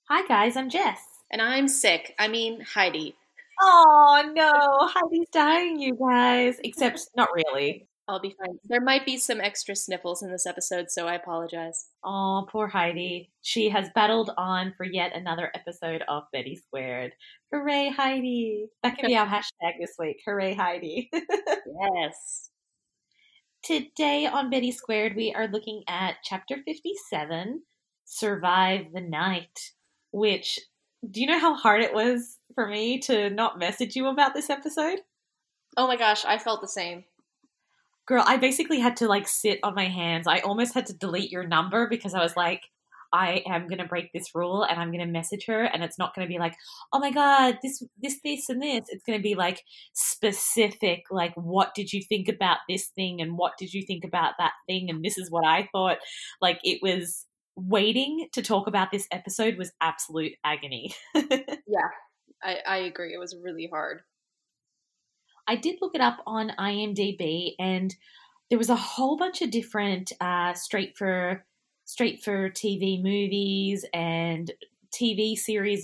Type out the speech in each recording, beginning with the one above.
Hi guys, I'm Jess. And I'm sick. I mean, Heidi. Oh no, Heidi's dying, you guys. Except not really. I'll be fine. There might be some extra sniffles in this episode, so I apologize. Oh, poor Heidi. She has battled on for yet another episode of Betty Squared. Hooray, Heidi. That can be our hashtag this week. Hooray, Heidi. Yes. Today on Betty Squared, we are looking at chapter 57, Survive the Night, which, do you know how hard it was for me to not message you about this episode? Oh my gosh, I felt the same. Girl, I basically had to sit on my hands. I almost had to delete your number because I was like, I am going to break this rule and I'm going to message her, and it's not going to be like, oh my God, this, and this. It's going to be specific, what did you think about this thing and what did you think about that thing? And this is what I thought. It was waiting to talk about this episode was absolute agony. Yeah, I agree. It was really hard. I did look it up on IMDb, and there was a whole bunch of different straight for TV movies and TV series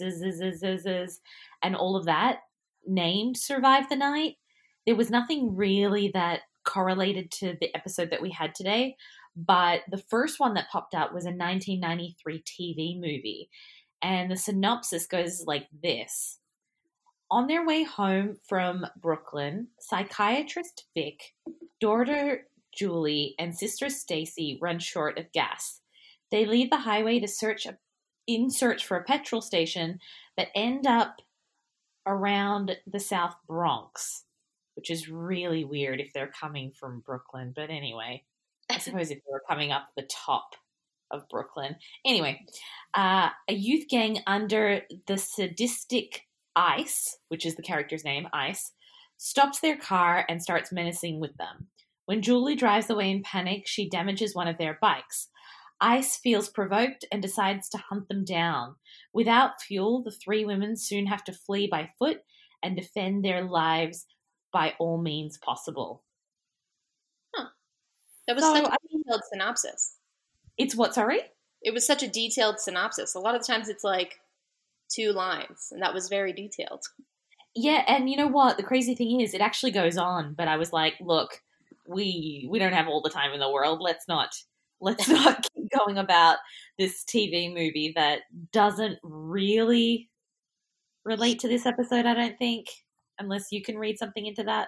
and all of that named Survive the Night. There was nothing really that correlated to the episode that we had today, but the first one that popped up was a 1993 TV movie, and the synopsis goes like this. On their way home from Brooklyn, psychiatrist Vic, daughter Julie, and sister Stacy run short of gas. They leave the highway to search for a petrol station, but end up around the South Bronx, which is really weird if they're coming from Brooklyn. But anyway, I suppose if they were coming up the top of Brooklyn. Anyway, a youth gang under the sadistic Ice, which is the character's name, Ice, stops their car and starts menacing with them. When Julie drives away in panic, she damages one of their bikes. Ice feels provoked and decides to hunt them down. Without fuel, the three women soon have to flee by foot and defend their lives by all means possible. Huh. That was such a detailed synopsis. It's what, sorry? It was such a detailed synopsis. A lot of the times it's 2 lines, and that was very detailed. Yeah, and you know what? The crazy thing is, it actually goes on, but I was like, look, we don't have all the time in the world. Let's not keep going about this TV movie that doesn't really relate to this episode, I don't think, unless you can read something into that.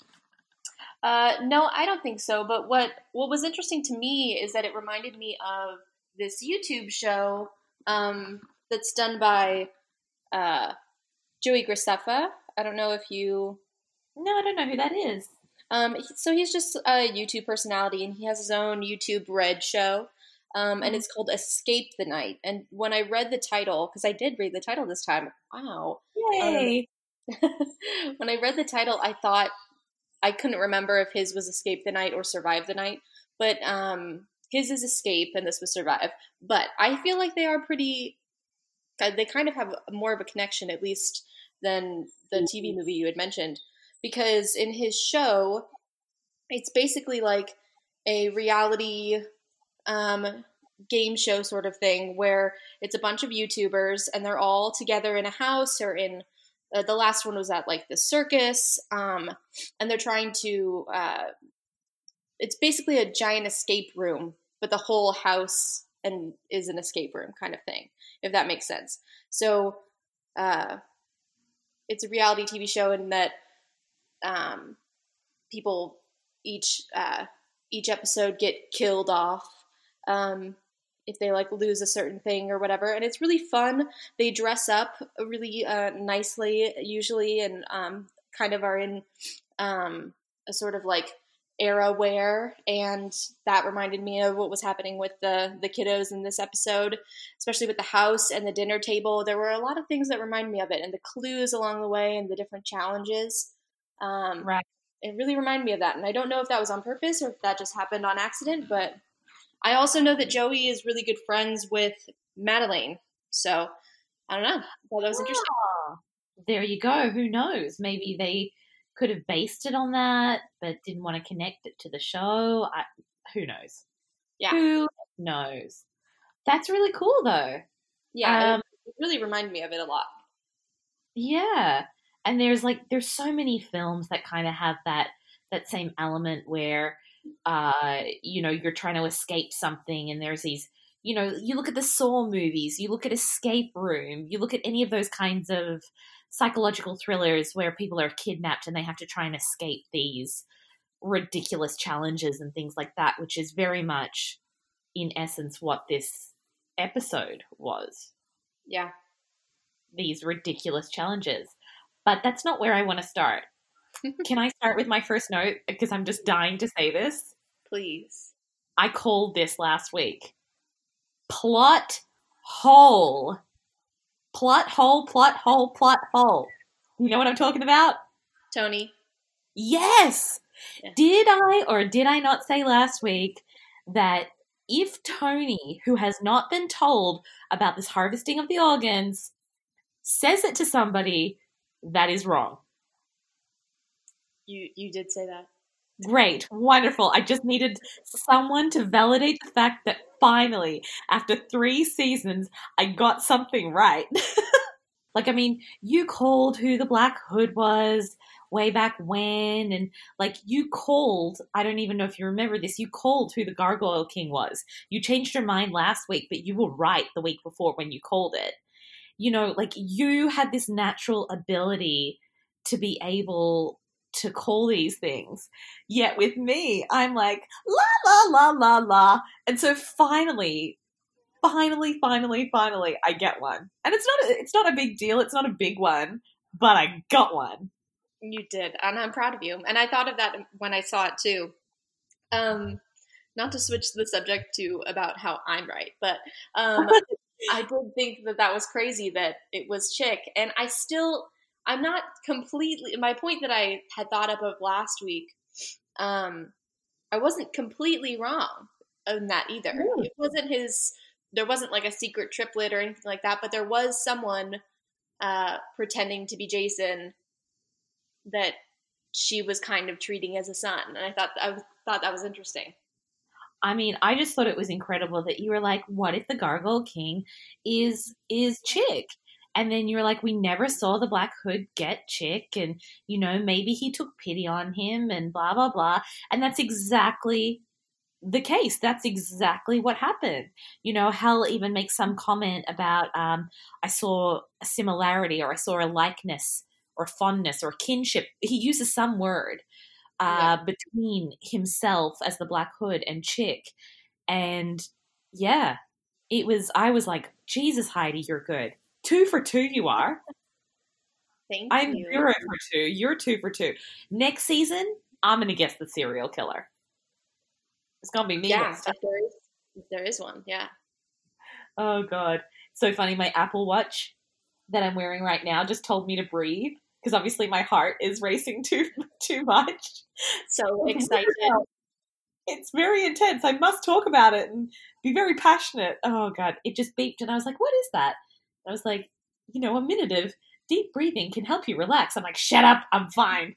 No, I don't think so. But what was interesting to me is that it reminded me of this YouTube show that's done by Joey Graceffa. I don't know if you... No, I don't know who that is. So he's just a YouTube personality, and he has his own YouTube Red show, and it's called Escape the Night. And when I read the title, because I did read the title this time, wow. Yay! When I read the title, I thought, I couldn't remember if his was Escape the Night or Survive the Night, but his is Escape, and this was Survive. But I feel like they are pretty... They kind of have more of a connection, at least, than the TV movie you had mentioned. Because in his show, it's basically like a reality game show sort of thing where it's a bunch of YouTubers and they're all together in a house or in the last one was at the circus, and they're trying to it's basically a giant escape room, but the whole house is an escape room kind of thing, if that makes sense. So it's a reality TV show in that people each episode get killed off if they lose a certain thing or whatever, and it's really fun. They dress up really nicely usually, and kind of are in a sort of era wear, and that reminded me of what was happening with the kiddos in this episode, especially with the house and the dinner table. There were a lot of things that remind me of it, and the clues along the way and the different challenges. Right. It really reminded me of that, and I don't know if that was on purpose or if that just happened on accident, but I also know that Joey is really good friends with Madeline, so I don't know. I thought that was interesting. There you go. Who knows? Maybe they could have based it on that, but didn't want to connect it to the show. Who knows? Yeah. Who knows? That's really cool, though. Yeah, It really reminded me of it a lot. Yeah. And there's so many films that kind of have that same element where you're trying to escape something, and there's these, you look at the Saw movies, you look at Escape Room, you look at any of those kinds of psychological thrillers where people are kidnapped and they have to try and escape these ridiculous challenges and things like that, which is very much in essence what this episode was. Yeah. These ridiculous challenges. But that's not where I want to start. Can I start with my first note? Because I'm just dying to say this. Please. I called this last week. Plot hole. Plot hole, plot hole, plot hole. You know what I'm talking about? Tony. Yes! Yeah. Did I or did I not say last week that if Tony, who has not been told about this harvesting of the organs, says it to somebody, that is wrong? You did say that. Great. Wonderful. I just needed someone to validate the fact that finally, after 3 seasons, I got something right. Like, I mean, you called who the Black Hood was way back when, and like you called, I don't even know if you remember this, you called who the Gargoyle King was. You changed your mind last week, but you were right the week before when you called it. Like you had this natural ability to be able to call these things. Yet with me, I'm like, la, la, la, la, la. And so finally, I get one. And it's not a big deal. It's not a big one, but I got one. You did. And I'm proud of you. And I thought of that when I saw it too. Not to switch the subject to about how I'm right, but I did think that was crazy that it was Chick. And I'm not completely, my point that I had thought up of last week, I wasn't completely wrong on that either. It wasn't there wasn't like a secret triplet or anything like that, but there was someone pretending to be Jason that she was kind of treating as a son. And I thought that was interesting. I mean, I just thought it was incredible that you were like, what if the Gargoyle King is Chick? And then you were like, we never saw the Black Hood get Chick, and, maybe he took pity on him and blah, blah, blah. And that's exactly the case. That's exactly what happened. Hal even makes some comment about, I saw a similarity, or I saw a likeness or fondness or kinship. He uses some word between himself as the Black Hood and Chick. And yeah, I was like, Jesus, Heidi, you're good. 2 for 2 you are. Thank I'm you. 0 for 2. You're 2 for 2. Next season, I'm going to guess the serial killer. It's going to be me. Yeah, if there is one, yeah. Oh, God. So funny, my Apple Watch that I'm wearing right now just told me to breathe, because obviously my heart is racing too much. So excited. It's very intense. I must talk about it and be very passionate. Oh, God. It just beeped, and I was like, what is that? I was like, a minute of deep breathing can help you relax. I'm like, shut up. I'm fine.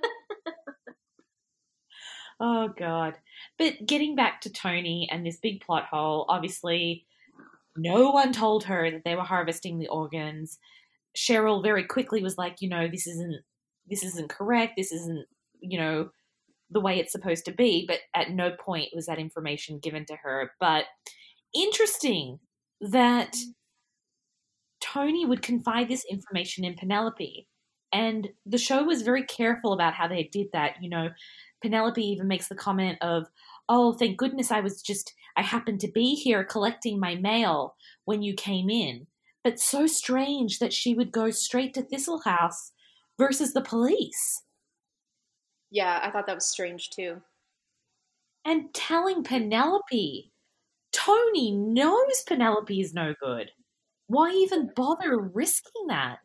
Oh, God. But getting back to Tony and this big plot hole, obviously no one told her that they were harvesting the organs. Cheryl very quickly was like, this isn't correct. This isn't, the way it's supposed to be. But at no point was that information given to her. But interesting that Tony would confide this information in Penelope. And the show was very careful about how they did that. Penelope even makes the comment of, oh, thank goodness I happened to be here collecting my mail when you came in. But so strange that she would go straight to Thistle House versus the police. Yeah, I thought that was strange too. And telling Penelope, Tony knows Penelope is no good. Why even bother risking that?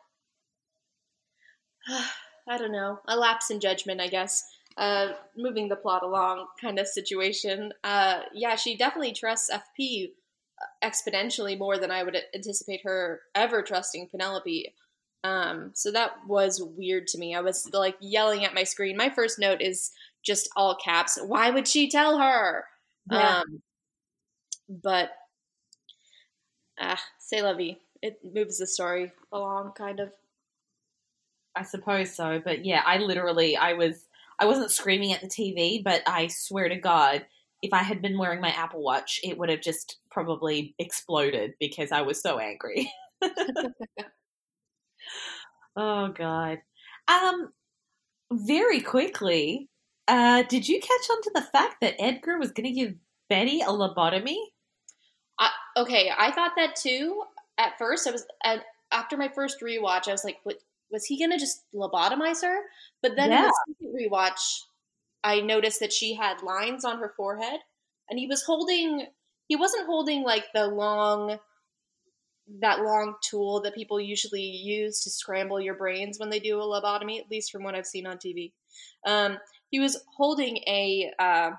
I don't know. A lapse in judgment, I guess. Moving the plot along kind of situation. Yeah, she definitely trusts FP exponentially more than I would anticipate her ever trusting Penelope. So that was weird to me. I was like yelling at my screen. My first note is just all caps. Why would she tell her? Yeah. But c'est la vie. It moves the story along, kind of. I suppose so, but yeah, I wasn't screaming at the TV, but I swear to God, if I had been wearing my Apple Watch, it would have just probably exploded because I was so angry. Oh God. Um, very quickly, did you catch on to the fact that Edgar was going to give Betty a lobotomy? Okay, I thought that too. At first, after my first rewatch, I was like, "What was he gonna just lobotomize her?" But then in Yeah. the second rewatch, I noticed that she had lines on her forehead, and he wasn't holding like that long tool that people usually use to scramble your brains when they do a lobotomy, at least from what I've seen on TV. He was holding a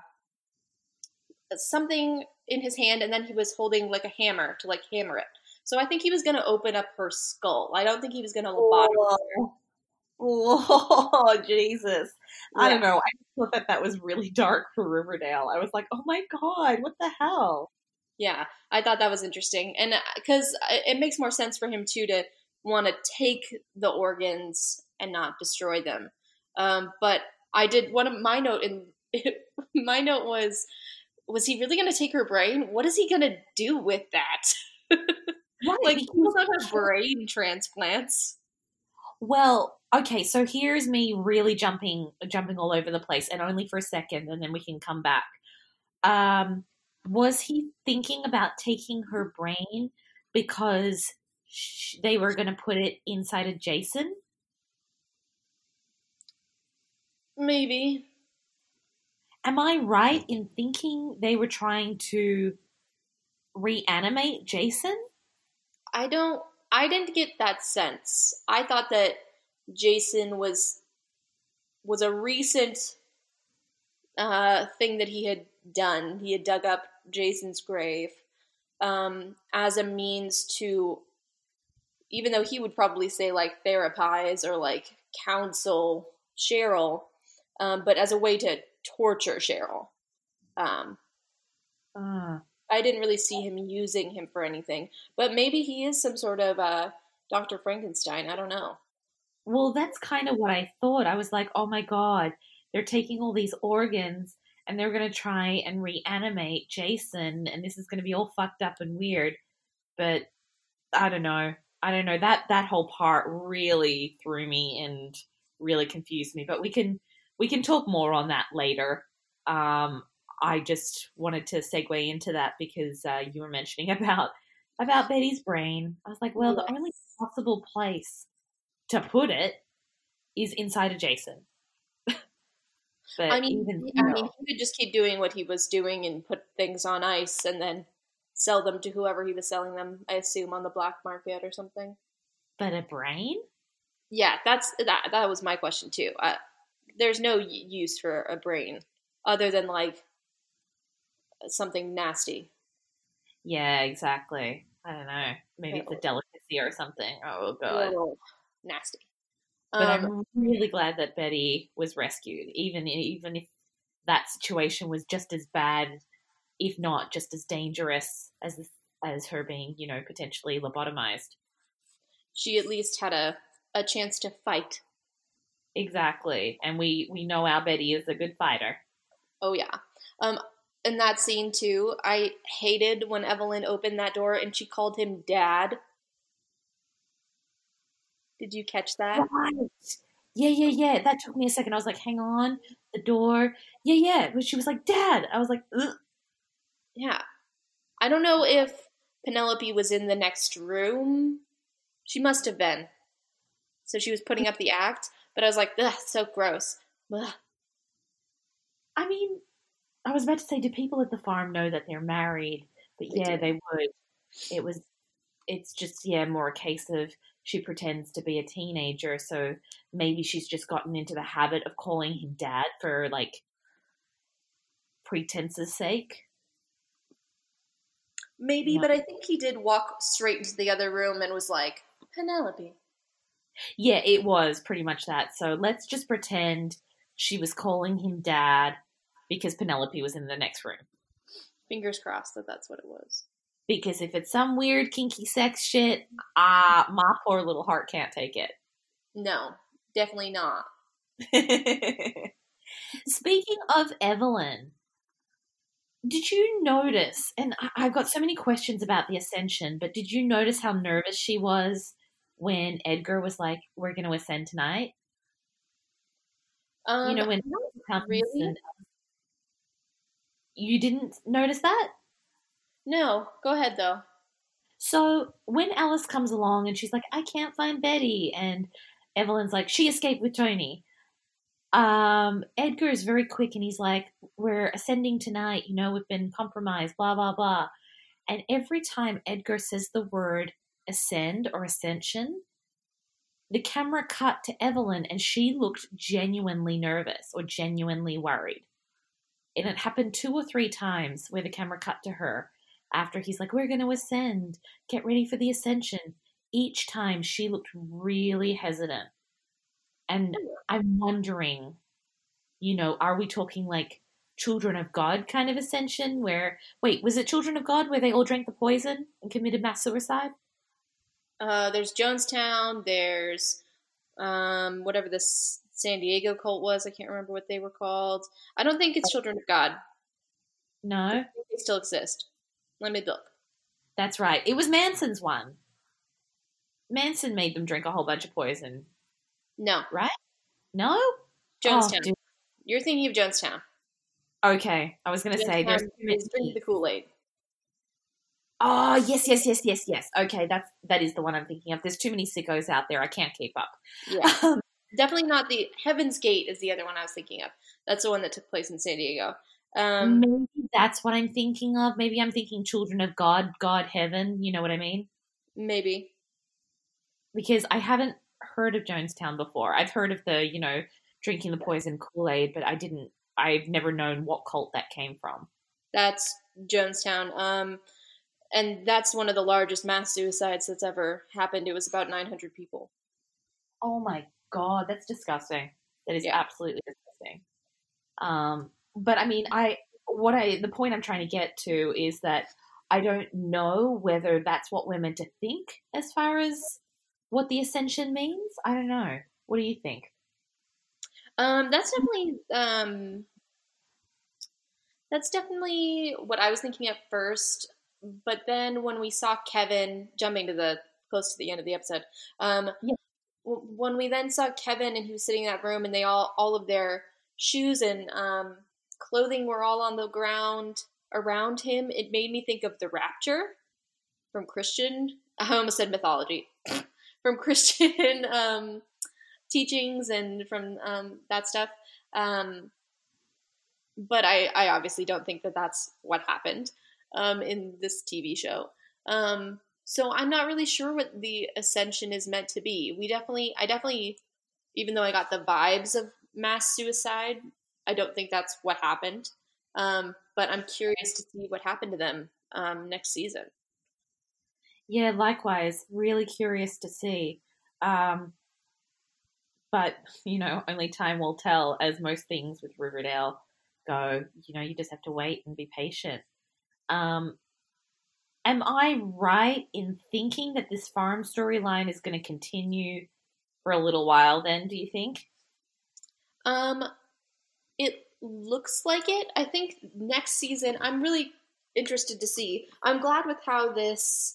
something in his hand, and then he was holding like a hammer to like hammer it. So I think he was going to open up her skull. I don't think he was going to lobotomize her. Oh, oh, Jesus. I Yeah, don't know. I just thought that that was really dark for Riverdale. I was like, oh my God, what the hell? yeah. I thought that was interesting, and because it makes more sense for him too to want to take the organs and not destroy them. But I did one of my note in my note was he really going to take her brain? What is he going to do with that? Right, Like people because don't have brain transplants. well, okay, so here's me really jumping all over the place and only for a second and then we can come back. Um, was he thinking about taking her brain because they were going to put it inside of Jason? Maybe. Am I right in thinking they were trying to reanimate Jason? I don't. I didn't get that sense. I thought that Jason was a recent thing that he had done. He had dug up Jason's grave as a means to, even though he would probably say like therapize or like counsel Cheryl, but as a way to torture Cheryl. Um, Ah. I didn't really see him using him for anything, but maybe he is some sort of Dr. Frankenstein. I don't know. Well, that's kind of what I thought. I was like, oh my God, they're taking all these organs and they're going to try and reanimate Jason, and this is going to be all fucked up and weird. But I don't know. I don't know. That whole part really threw me and really confused me. But we can talk more on that later. Um, I just wanted to segue into that because you were mentioning about Betty's brain. I was like, well, the only Yes. possible place to put it is inside of Jason. I But mean, even I mean, still, he could just keep doing what he was doing and put things on ice and then sell them to whoever he was selling them. I assume on the black market or something. but a brain? Yeah, that was my question too. There's no use for a brain other than like something nasty. Yeah, exactly. I don't know. Maybe it's a Oh, delicacy or something. Oh God. oh, nasty. But Um, I'm really glad that Betty was rescued, even if that situation was just as bad, if not just as dangerous as her being, potentially lobotomized. she at least had a chance to fight. Exactly, and we know our Betty is a good fighter. Oh yeah. Um, in that scene too, I hated when Evelyn opened that door and she called him Dad. Did you catch that? Right. Yeah, yeah, yeah. That took me a second. I was like, hang on, the door. Yeah, yeah. But she was like, Dad. I was like, ugh. Yeah. I don't know if Penelope was in the next room. She must have been. So she was putting up the act, but I was like, ugh, so gross. Ugh. I mean, I was about to say, do people at the farm know that they're married? But They yeah, do. they would. It was. It's just yeah, more a case of she pretends to be a teenager, so maybe she's just gotten into the habit of calling him dad for like pretense's sake. Maybe, Yeah. but I think he did walk straight into the other room and was like, Penelope. Yeah, it was pretty much that. So let's just pretend she was calling him dad because Penelope was in the next room. Fingers crossed that that's what it was. Because if it's some weird kinky sex shit, my poor little heart can't take No, definitely not. it. Speaking of Evelyn, did you notice, and I've got so many questions about the Ascension, but did you notice how nervous she was when Edgar was like, we're going to ascend tonight? You know, when Not Alice comes really. and you didn't notice that? No, go ahead though. So when Alice comes along and she's like, I can't find Betty, and Evelyn's like, she escaped with Tony. Edgar is very quick and he's like, we're ascending tonight, you know, we've been compromised, blah, blah, blah. And every time Edgar says the word ascend or ascension, the camera cut to Evelyn and she looked genuinely nervous or genuinely worried. And it happened 2 or 3 times where the camera cut to her after he's like, we're going to ascend, get ready for the ascension. Each time she looked really hesitant. And I'm wondering, you know, are we talking like Children of God kind of ascension where, wait, was it Children of God where they all drank the poison and committed mass suicide? There's Jonestown. There's whatever this San Diego cult was. I can't remember what they were called. I don't think it's Children of God. No, They still exist. Let me look. that's right. It was Manson's one. Manson made them drink a whole bunch of poison, No, right? No? Oh, Jonestown. dude. You're thinking of Jonestown. Okay. I was going to say there's Jonestown too is drink many. the Kool-Aid. Oh, yes, yes, yes, yes, yes. Okay, that is the one I'm thinking of. There's too many sickos out there. I can't keep up. Yeah. Um, Definitely not the Heaven's Gate is the other one I was thinking of. That's the one that took place in San Diego. maybe that's what I'm thinking of. Maybe I'm thinking Children of God, God, Heaven. You know what I mean? Maybe. Because I haven't heard of Jonestown before. I've heard of the, you know, drinking the poison Kool-Aid, but I've never known what cult that came from. That's Jonestown. And that's one of the largest mass suicides that's ever happened. It was about 900 people. Oh my God, that's disgusting. That is Yeah. absolutely disgusting. But I mean, the point I'm trying to get to is that I don't know whether that's what we're meant to think as far as what the ascension means. I don't know. What do you think? That's definitely what I was thinking at first. But then when we saw Kevin jumping to the close to the end of the episode, Yeah. when we then saw Kevin and he was sitting in that room and they all of their shoes and clothing were all on the ground around him, it made me think of the Rapture from Christian. I almost said mythology from Christian teachings and from that stuff. But I obviously don't think that that's what happened in this TV show. So I'm not really sure what the ascension is meant to be. I definitely, even though I got the vibes of mass suicide, I don't think that's what happened. But I'm curious to see what happened to them next season. Yeah, likewise. Really curious to see. Um, but, you know, only time will tell, as most things with Riverdale go. You know, you just have to wait and be patient. Um, am I right in thinking that this farm storyline is going to continue for a little while then, do you think? Um, it looks like it. I think next season, I'm really interested to see. I'm glad with how this.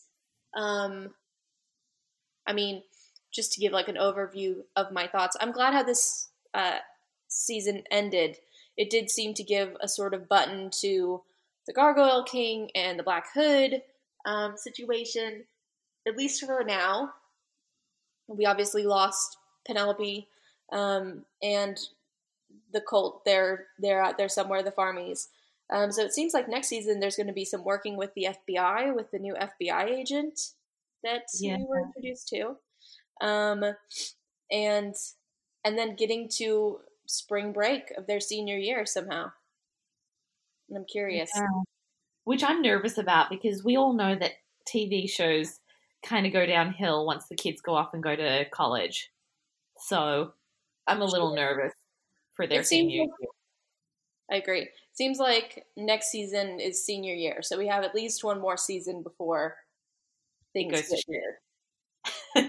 I mean, just to give like an overview of my thoughts, I'm glad how this season ended. It did seem to give a sort of button to the Gargoyle King and the Black Hood situation, at least for now. We obviously lost Penelope and the cult. They're out there somewhere, the Farmies. So it seems like next season there's going to be some working with the FBI, with the new FBI agent that Yeah. we were introduced to, and then getting to spring break of their senior year somehow. And I'm curious. Yeah. Which I'm nervous about because we all know that TV shows kind of go downhill once the kids go off and go to college. So I'm a little nervous for their It seems senior like, year. I agree. It seems like next season is senior year, so we have at least one more season before It things goes to get shit.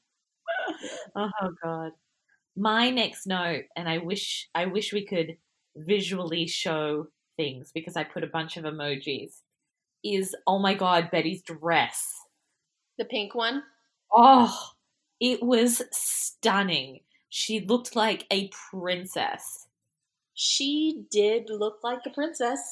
Oh God. My next note, and I wish we could visually show things because I put a bunch of emojis, is oh my God, Betty's dress. the pink one. Oh, it was stunning. She looked like a princess. She did look like a princess.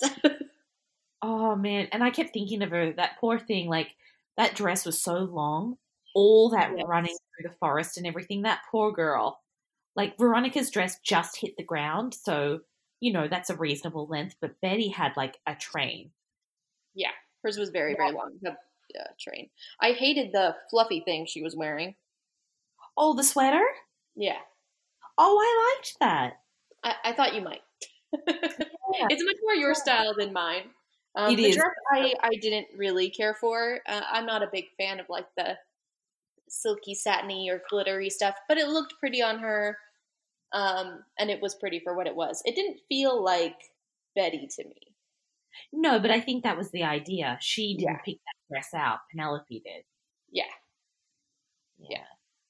Oh man, and I kept thinking of her, that poor thing, like that dress was so long, all that Yes. running through the forest and everything, that poor girl. Like Veronica's dress just hit the ground, so that's a reasonable length, but Betty had like a train. Yeah, hers was very, very long. The train. I hated the fluffy thing she was wearing. Oh, the sweater? Yeah, Oh, I liked that. I thought you might. Yeah, It's much more your style than mine. it The is. dress I didn't really care for. I'm not a big fan of like the silky, satiny, or glittery stuff, but it looked pretty on her, and it was pretty for what it was. It didn't feel like Betty to me. No, but I think that was the idea. She Yeah, didn't pick that dress out. Penelope did. yeah, Yeah.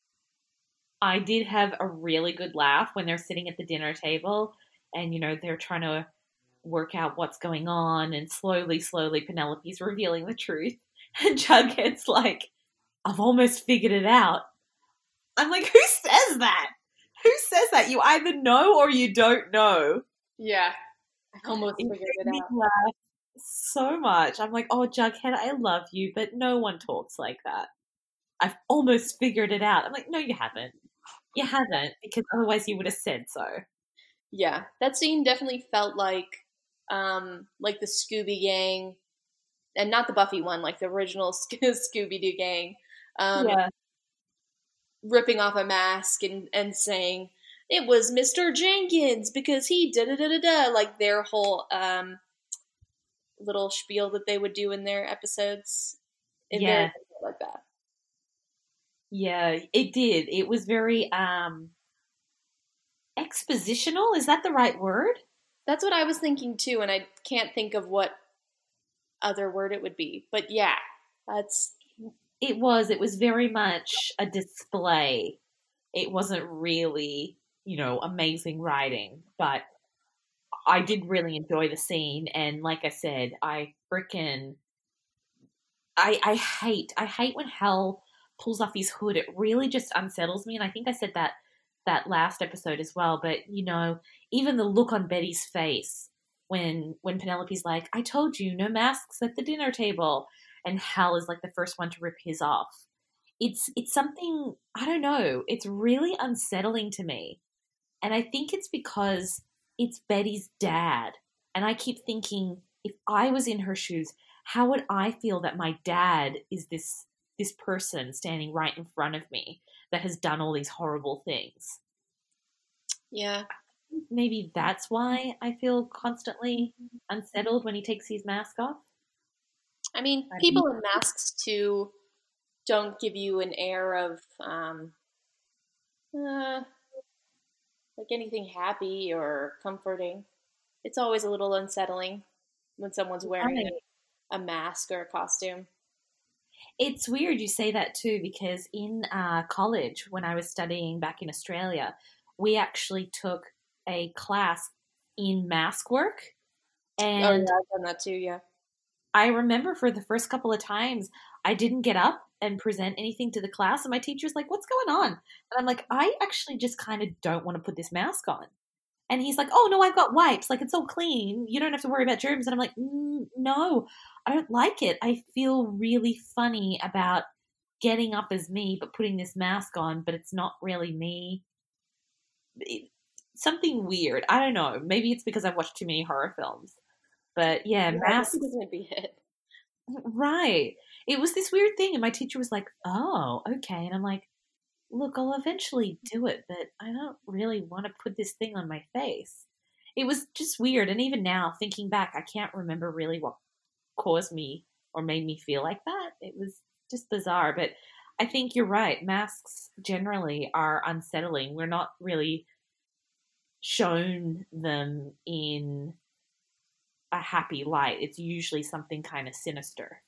I did have a really good laugh when they're sitting at the dinner table and, they're trying to work out what's going on, and slowly, slowly Penelope's revealing the truth. And Jughead's like, I've almost figured it out. I'm like, who says that? Who says that? You either know or you don't know. yeah. I almost It figured it made me out. laugh so much. I'm like, oh, Jughead, I love you, but no one talks like that. I've almost figured it out. I'm like, no, you haven't. You haven't, because otherwise you would have said so. Yeah, that scene definitely felt like the Scooby Gang, and not the Buffy one, like the original Scooby Doo gang, Yeah. ripping off a mask and saying it was Mr. Jenkins because he da da da da da, like their whole little spiel that they would do in their episodes. It very Yeah. much felt like that. Yeah, it did. It was very expositional. Is that the right word? That's what I was thinking too, and I can't think of what other word it would be. But yeah, that's It was. It was very much a display. It wasn't really, amazing writing, but I did really enjoy the scene. And like I said, I hate when Hal pulls off his hood. It really just unsettles me. And I think I said that last episode as well. But even the look on Betty's face when Penelope's like, "I told you, no masks at the dinner table," and Hal is like the first one to rip his off. It's something, I don't know. It's really unsettling to me, and I think it's because it's Betty's dad, and I keep thinking, if I was in her shoes, how would I feel that my dad is this person standing right in front of me that has done all these horrible things? yeah. Maybe that's why I feel constantly unsettled when he takes his mask off. I mean, I don't people in masks too don't give you an air of uh, like anything happy or comforting. It's always a little unsettling when someone's wearing know. a mask or a costume. It's weird you say that too, because in college, when I was studying back in Australia, we actually took a class in mask work. Oh yeah, And I've done that too. Yeah, I remember for the first couple of times, I didn't get up and present anything to the class. And my teacher's like, "What's going on?" And I'm like, "I actually just kind of don't want to put this mask on." And he's like, "Oh, no, I've got wipes. Like, it's all clean. You don't have to worry about germs." And I'm like, no, I don't like it. I feel really funny about getting up as me, but putting this mask on, but it's not really me. Something weird. I don't know. Maybe it's because I've watched too many horror films. But yeah, yeah, I think masks. this might be it. Right. It was this weird thing. And my teacher was like, "Oh, okay." And I'm like, "Look, I'll eventually do it, but I don't really want to put this thing on my face." It was just weird. And even now, thinking back, I can't remember really what caused me or made me feel like that. It was just bizarre. But I think you're right. Masks generally are unsettling. We're not really shown them in a happy light. It's usually something kind of sinister.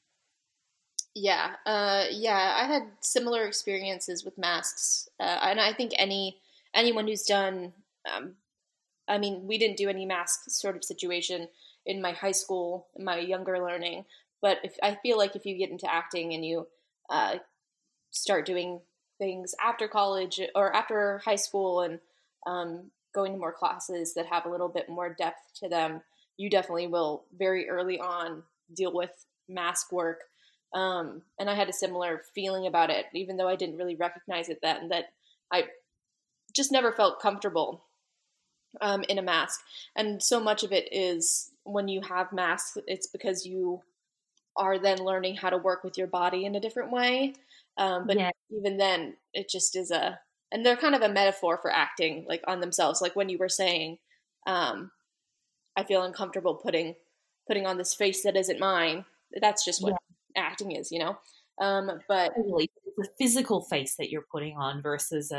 Yeah, I had similar experiences with masks, and I think anyone who's done, um, I mean, we didn't do any mask sort of situation in my high school, in my younger learning, but if I feel like if you get into acting and you uh, start doing things after college or after high school and going to more classes that have a little bit more depth to them, you definitely will very early on deal with mask work. And I had a similar feeling about it, even though I didn't really recognize it then, that I just never felt comfortable in a mask. And so much of it is when you have masks, it's because you are then learning how to work with your body in a different way. But Yeah. even then, it just is and they're kind of a metaphor for acting, like on themselves. Like when you were saying, um, I feel uncomfortable putting on this face that isn't mine. That's just what Yeah, acting is, you know. But totally. It's a physical face that you're putting on versus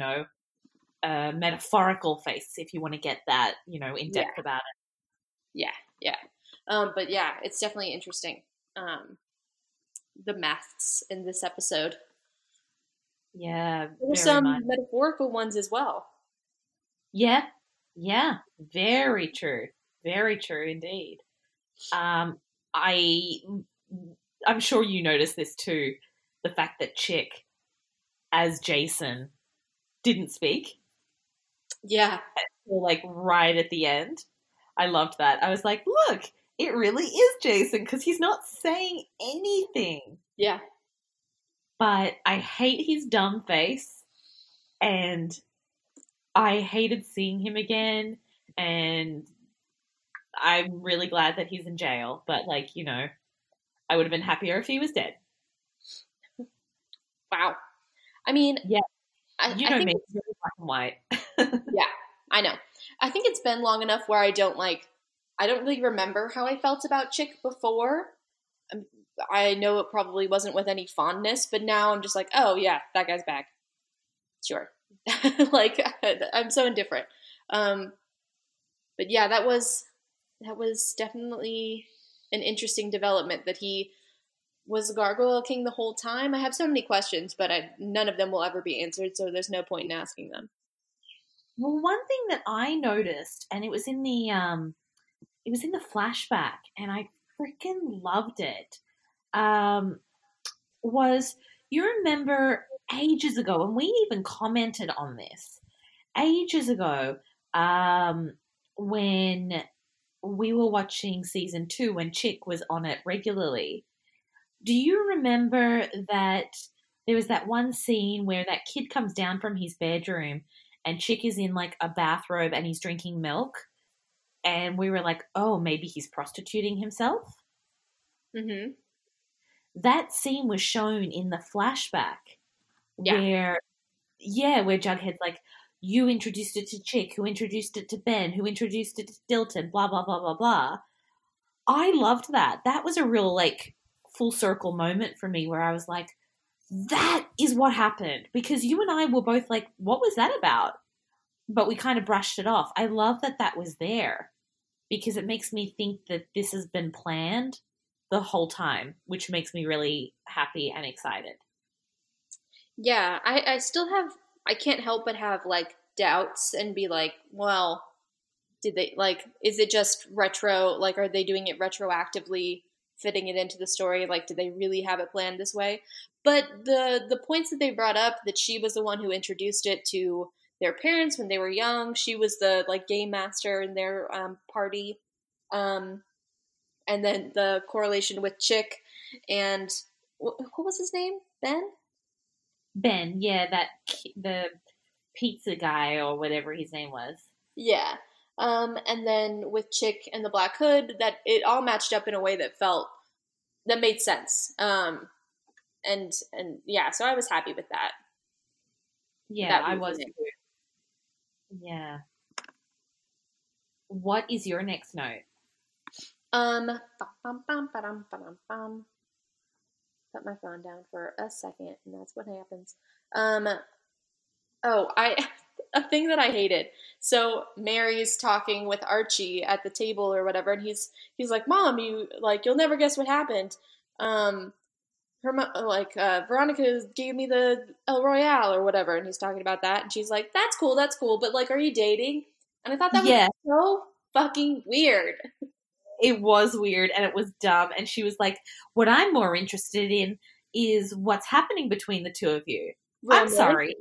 a metaphorical face, if you want to get that, in yeah, depth about it. yeah, yeah. But yeah, it's definitely interesting. Um, the masks in this episode. Yeah, There were very much. some metaphorical ones as well. Yeah, yeah, very true. Very true indeed. Um, I, I'm sure you noticed this too. The fact that Chick, as Jason, didn't speak, Yeah, or like right at the end. I loved that. I was like, look, it really is Jason because he's not saying anything. yeah, But I hate his dumb face, and I hated seeing him again. And I'm really glad that he's in jail. But like, I would have been happier if he was dead. wow. I mean, Yeah, I, you I know think me, it's, very black and white. yeah, I know. I think it's been long enough where I don't really remember how I felt about Chick before. Um, I know it probably wasn't with any fondness, but now I'm just like, oh yeah, that guy's back. Sure. Like I'm so indifferent. Um, but yeah, that was definitely an interesting development that he was Gargoyle King the whole time. I have so many questions, but none of them will ever be answered, so there's no point in asking them. Well, one thing that I noticed, and it was in the flashback, and I freaking loved it. Um, was you remember ages ago, and we even commented on this ages ago, when we were watching season two when Chick was on it regularly. Do you remember that there was that one scene where that kid comes down from his bedroom and Chick is in like a bathrobe and he's drinking milk? And we were like, oh, maybe he's prostituting himself. Mm-hmm. That scene was shown in the flashback Yeah. where, yeah, where Jughead's like, you introduced it to Chick, who introduced it to Ben, who introduced it to Stilton, blah, blah, blah, blah, blah. I loved that. That was a real, like, full circle moment for me where I was like, that is what happened. Because you and I were both like, what was that about? But we kind of brushed it off. I love that that was there because it makes me think that this has been planned the whole time, which makes me really happy and excited. Yeah, I still I can't help but have like doubts and be like, well, did they like, is it just retro? Like, are they doing it retroactively, fitting it into the story? Like, did they really have it planned this way? But the points that they brought up, that she was the one who introduced it to their parents when they were young. She was the like game master in their party. Um, and then the correlation with Chick and what was his name? Ben? Ben, yeah, the pizza guy or whatever his name was. Yeah. And then with Chick and the Black Hood, that it all matched up in a way that made sense. And yeah, so I was happy with Yeah, that I was reasoning. too. Yeah. What is your next note? Bum, bum, ba-dum, ba-dum, bum. Put my phone down for a second, and that's what happens. Um, oh, a thing that I hated. So Mary's talking with Archie at the table or whatever, and he's like, "Mom, you'll never guess what happened. Veronica gave me the El Royale or whatever," and he's talking about that, and she's like, that's cool, but like, are you dating? And I thought that was so fucking weird. It was weird and it was dumb, and she was like, what I'm more interested in is what's happening between the two of you. I'm sorry.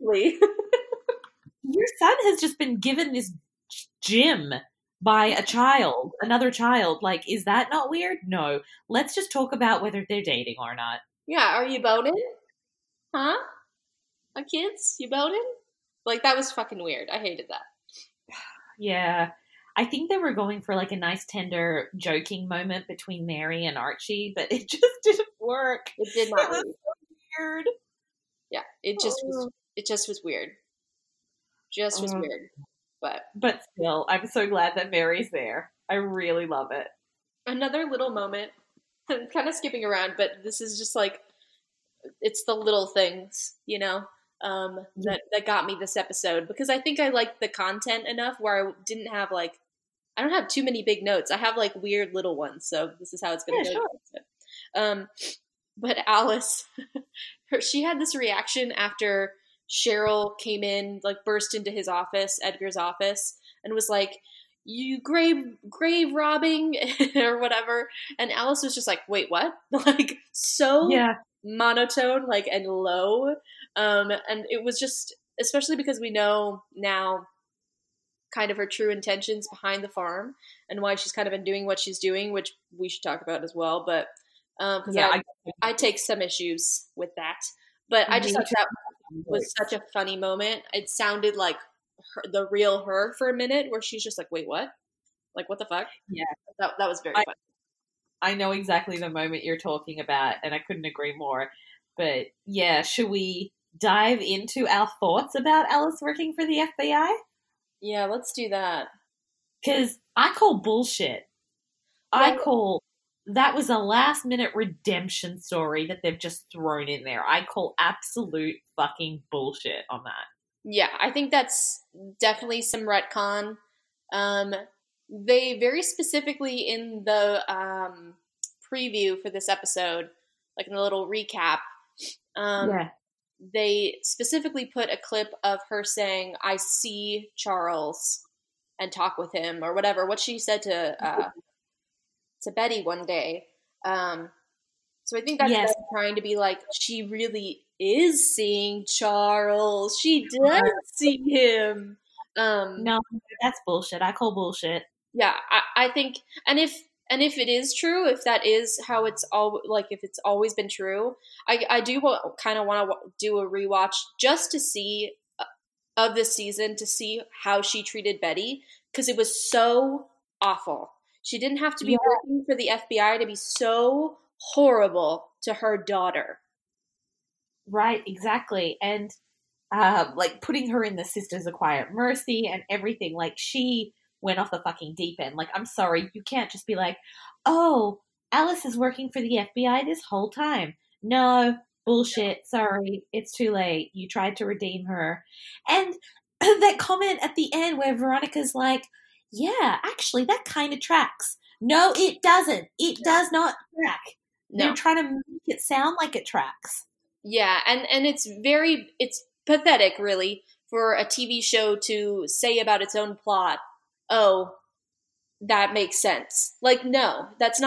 Your son has just been given this gym by another child. Like, is that not weird? No. Let's just talk about whether they're dating or not. Yeah, are you boning? Huh? Are kids? You boning? Like, that was fucking weird. I hated that. Yeah. I think they were going for like a nice, tender, joking moment between Mary and Archie, but it just didn't work. It did not. It was so weird. Yeah, it just was weird. Just was weird. But still, I'm so glad that Mary's there. I really love it. Another little moment, kind of skipping around, but this is just like, it's the little things, that got me this episode, because I think I liked the content enough where I didn't have I don't have too many big notes. I have like weird little ones, so this is how it's going to go. Sure. But Alice, she had this reaction after Cheryl came in, like burst into his office, Edgar's office, and was like, "You grave robbing," or whatever. And Alice was just like, "Wait, what?" Like, so monotone, like, and low. And it was just, especially because we know now kind of her true intentions behind the farm and why she's kind of been doing what she's doing, which we should talk about as well. But because I take some issues with that. But I just thought that was such a funny moment. It sounded like the real her for a minute, where she's just like, "Wait, what? Like, what the fuck?" Yeah, that was very funny. I know exactly the moment you're talking about, and I couldn't agree more. But yeah, should we dive into our thoughts about Alice working for the FBI? Yeah, let's do that. Because I call bullshit. I call that was a last minute redemption story that they've just thrown in there. I call absolute fucking bullshit on that. Yeah, I think that's definitely some retcon. They very specifically in the preview for this episode, like in the little recap, they specifically put a clip of her saying, "I see Charles and talk with him," or whatever, what she said to Betty one day. So I think that's trying to be like, she really is seeing Charles. She does see him. No, that's bullshit. I call bullshit. Yeah, I think, and if it is true, if that is how it's all, like, if it's always been true, I do kind of want to do a rewatch just to see of this season, to see how she treated Betty, because it was so awful. She didn't have to be working for the FBI to be so horrible to her daughter. Right, exactly. And like putting her in the Sisters of Quiet Mercy and everything, like she went off the fucking deep end. Like, I'm sorry, you can't just be like, "Oh, Alice is working for the FBI this whole time." No, bullshit. Sorry, it's too late. You tried to redeem her. And that comment at the end where Veronica's like, "Yeah, actually, that kind of tracks." No, it doesn't. It does not track. No. They're trying to make it sound like it tracks. Yeah, and it's pathetic, really, for a TV show to say about its own plot, "Oh, that makes sense." Like, no, that's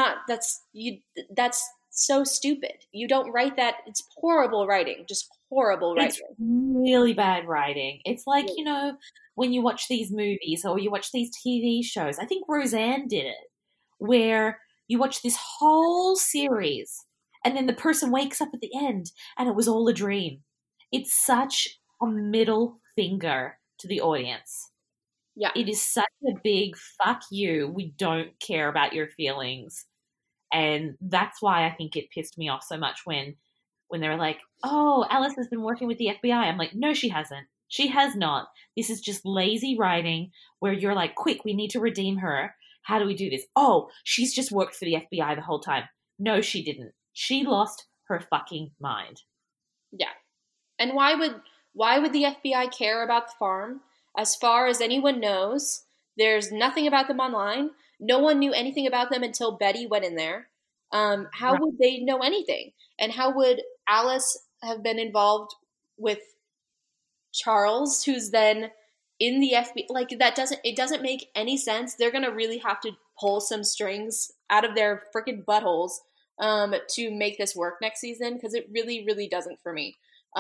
so stupid. You don't write that. It's horrible writing, just horrible writing. It's really bad writing. It's like, when you watch these movies or you watch these TV shows, I think Roseanne did it, where you watch this whole series and then the person wakes up at the end and it was all a dream. It's such a middle finger to the audience. Yeah. It is such a big fuck you. We don't care about your feelings. And that's why I think it pissed me off so much when they were like, "Oh, Alice has been working with the FBI." I'm like, no, she hasn't. She has not. This is just lazy writing where you're like, "Quick, we need to redeem her. How do we do this?" "Oh, she's just worked for the FBI the whole time." No, she didn't. She lost her fucking mind. Yeah. And why would the FBI care about the farm? As far as anyone knows, there's nothing about them online. No one knew anything about them until Betty went in there. How Right. would they know anything? And how would Alice have been involved with Charles, who's then in the FBI? Like it doesn't make any sense. They're gonna really have to pull some strings out of their freaking buttholes to make this work next season, because it really, really doesn't for me.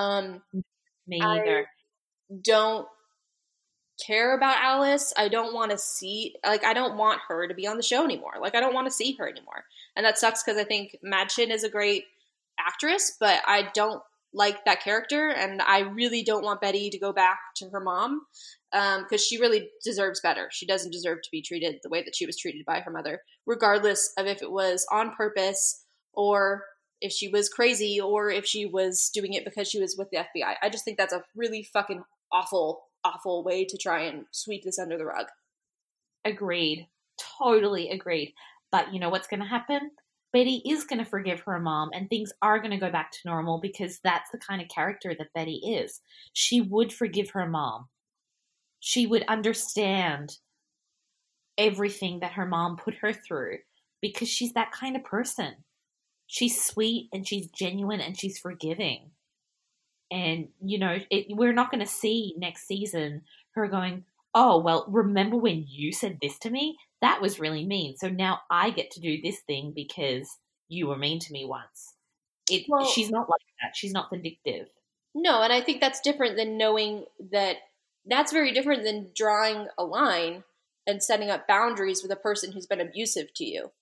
Me I either. don't care about Alice. I don't want to see, like, I don't want her to be on the show anymore. Like, I don't want to see her anymore. And that sucks because I think Madchen is a great actress, but I don't like that character. And I really don't want Betty to go back to her mom, because she really deserves better. She doesn't deserve to be treated the way that she was treated by her mother, regardless of if it was on purpose or if she was crazy or if she was doing it because she was with the FBI. I just think that's a really fucking awful, awful way to try and sweep this under the rug. Agreed. Totally agreed. But you know what's going to happen? Betty is going to forgive her mom and things are going to go back to normal because that's the kind of character that Betty is. She would forgive her mom. She would understand everything that her mom put her through because she's that kind of person. She's sweet and she's genuine and she's forgiving. And, we're not going to see next season her going, oh, well, remember when you said this to me? That was really mean. So now I get to do this thing because you were mean to me once. Well, She's not like that. She's not vindictive. no, and I think that's different than knowing that. That's very different than drawing a line and setting up boundaries with a person who's been abusive to you.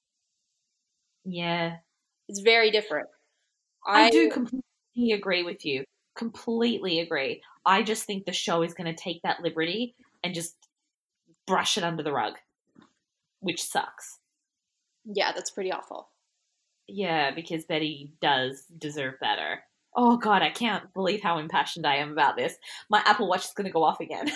Yeah. It's very different. I I do completely agree with you. Completely agree. I just think the show is going to take that liberty and just brush it under the rug, which sucks. Yeah, that's pretty awful. Yeah, because Betty does deserve better. Oh God, I can't believe how impassioned I am about this. My Apple Watch is going to go off again.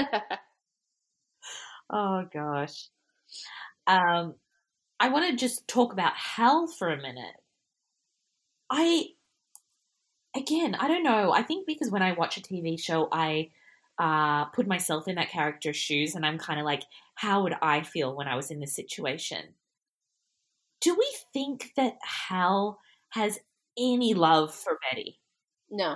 Oh gosh. Um, I want to just talk about Hal for a minute. I I don't know. I think because when I watch a TV show, I put myself in that character's shoes, and I'm kind of like, how would I feel when I was in this situation? Do we think that Hal has any love for Betty? No.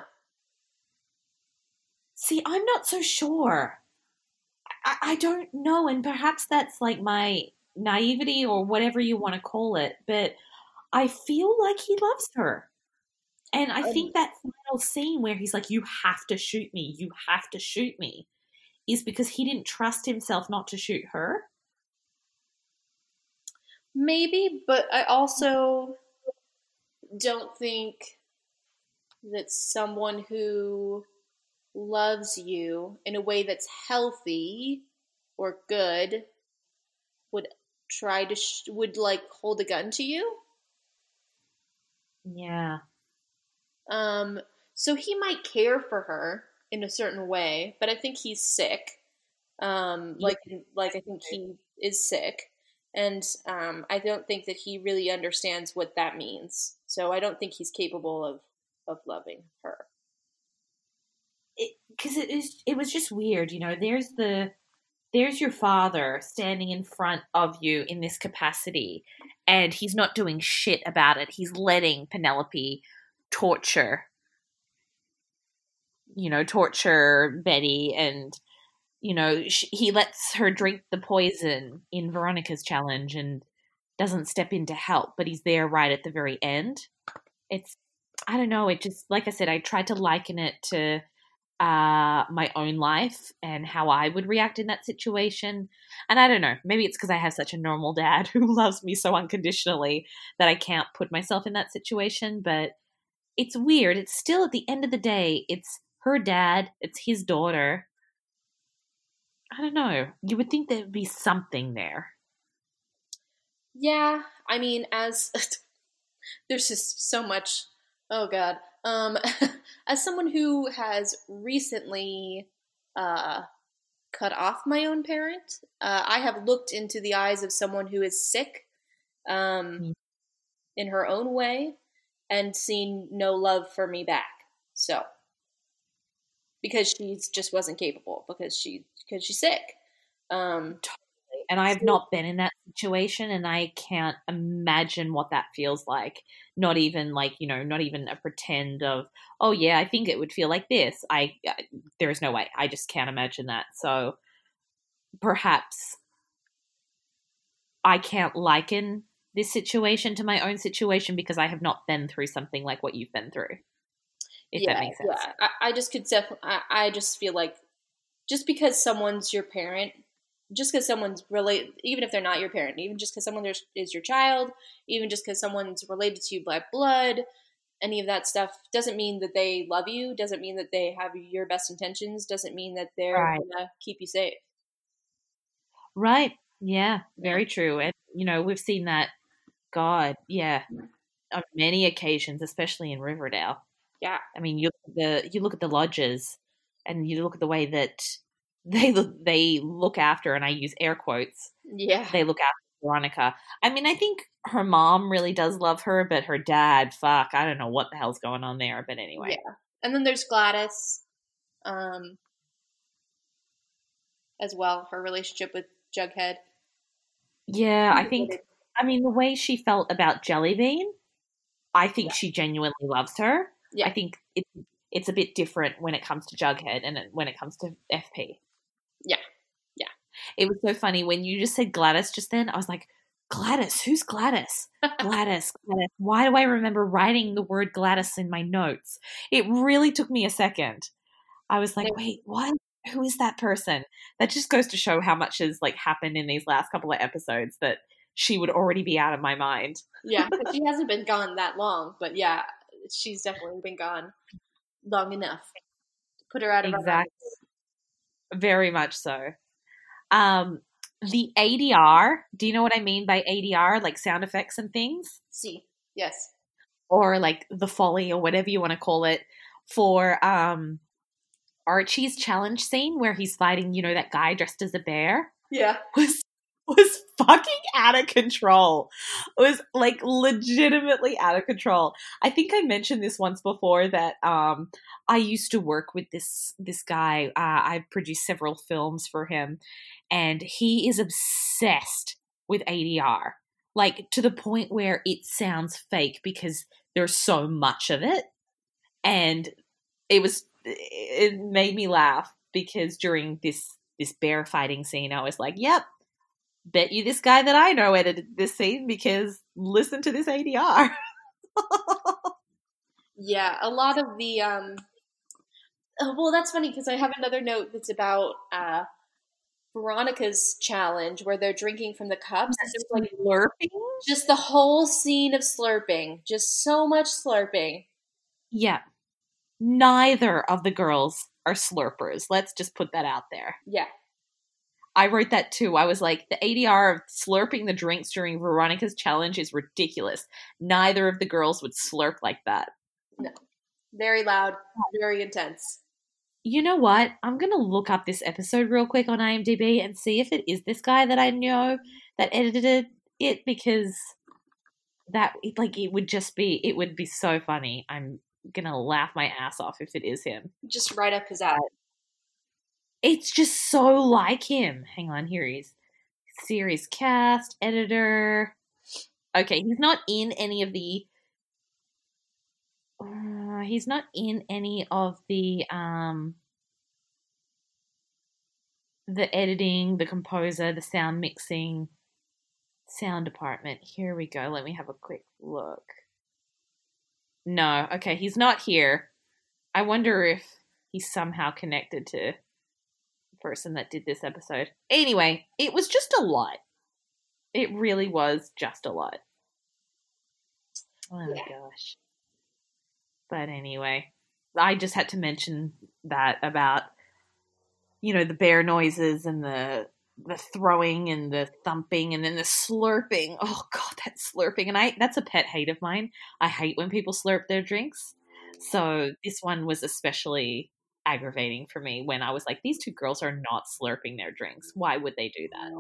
See, I'm not so sure. I don't know, and perhaps that's like my naivety or whatever you want to call it, but I feel like he loves her. And I Um, think that final scene where he's like, you have to shoot me, you have to shoot me, is because he didn't trust himself not to shoot her. Maybe, but I also don't think that someone who loves you in a way that's healthy or good would try to would like hold a gun to you. Yeah. Um, so he might care for her in a certain way, but I think he's sick. Yeah. Like I think he is sick, and I don't think that he really understands what that means. So I don't think he's capable of loving her. Because it was just weird, there's your father standing in front of you in this capacity, and he's not doing shit about it. He's letting Penelope torture, torture Betty, and he lets her drink the poison in Veronica's challenge and doesn't step in to help, but he's there right at the very end. It's I don't know. It just, like I said, I tried to liken it to my own life and how I would react in that situation. And I don't know, maybe it's because I have such a normal dad who loves me so unconditionally that I can't put myself in that situation. But it's weird. It's still, at the end of the day, it's her dad, it's his daughter. I don't know. You would think there'd be something there. Yeah, I mean, as there's just so much. Oh God. As someone who has recently uh, cut off my own parent, I have looked into the eyes of someone who is sick, um, Mm. in her own way, and seen no love for me back. So because she just wasn't capable because she's sick. And I have not been in that situation, and I can't imagine what that feels like. Not even like, not even a pretend of, oh yeah, I think it would feel like this. There is no way. I just can't imagine that. So perhaps I can't liken this situation to my own situation because I have not been through something like what you've been through. If that makes sense. Yeah. I just could I just feel like just because someone's your parent, just because someone's related, even if they're not your parent, even just because someone is your child, even just because someone's related to you by blood, any of that stuff doesn't mean that they love you, doesn't mean that they have your best intentions, doesn't mean that they're gonna keep you safe. Right. Yeah, very true. And, we've seen that, God, yeah, on many occasions, especially in Riverdale. Yeah. I mean, you look at the lodges, and you look at the way that they look after, and I use air quotes. Yeah. They look after Veronica. I mean, I think her mom really does love her, but her dad, fuck, I don't know what the hell's going on there. But anyway. Yeah. And then there's Gladys, as well, her relationship with Jughead. Yeah, I mean, the way she felt about Jellybean, I think she genuinely loves her. Yeah. I think it's a bit different when it comes to Jughead and when it comes to FP. Yeah. Yeah. It was so funny when you just said Gladys just then. I was like, Gladys? Who's Gladys? Gladys. Why do I remember writing the word Gladys in my notes? It really took me a second. I was like, wait, what? Who is that person? That just goes to show how much has happened in these last couple of episodes that she would already be out of my mind. Yeah, she hasn't been gone that long, but yeah, she's definitely been gone long enough to put her out of our minds. Very much so. The ADR, do you know what I mean by ADR? Like sound effects and things? See, yes. Or like the Foley or whatever you want to call it for Archie's challenge scene where he's fighting, that guy dressed as a bear. Yeah. Was fucking out of control. It was legitimately out of control. I think I mentioned this once before that I used to work with this guy. I produced several films for him, and he is obsessed with ADR, to the point where it sounds fake because there's so much of it. And it made me laugh because during this bear fighting scene, I was like, yep, bet you this guy that I know edited this scene because listen to this ADR. Yeah, a lot of the well, that's funny because I have another note that's about Veronica's challenge where they're drinking from the cups. Just slurping? Just the whole scene of slurping. Just so much slurping. Yeah. Neither of the girls are slurpers. Let's just put that out there. Yeah. I wrote that too. I was like, the ADR of slurping the drinks during Veronica's challenge is ridiculous. Neither of the girls would slurp like that. No. Very loud, very intense. You know what? I'm going to look up this episode real quick on IMDb and see if it is this guy that I know that edited it, because it would be so funny. I'm going to laugh my ass off if it is him. Just right up his alley. It's just so like him. Hang on, here he is. Series cast, editor. Okay, he's not in any of the the editing, the composer, the sound mixing, sound department. Here we go. Let me have a quick look. No, okay, he's not here. I wonder if he's somehow connected to the person that did this episode. Anyway, it was just a lot. It really was just a lot. Oh my gosh. But anyway, I just had to mention that about, the bear noises and the throwing and the thumping and then the slurping. Oh God, that slurping. And that's a pet hate of mine. I hate when people slurp their drinks. So this one was especially aggravating for me when I was like, these two girls are not slurping their drinks. Why would they do that?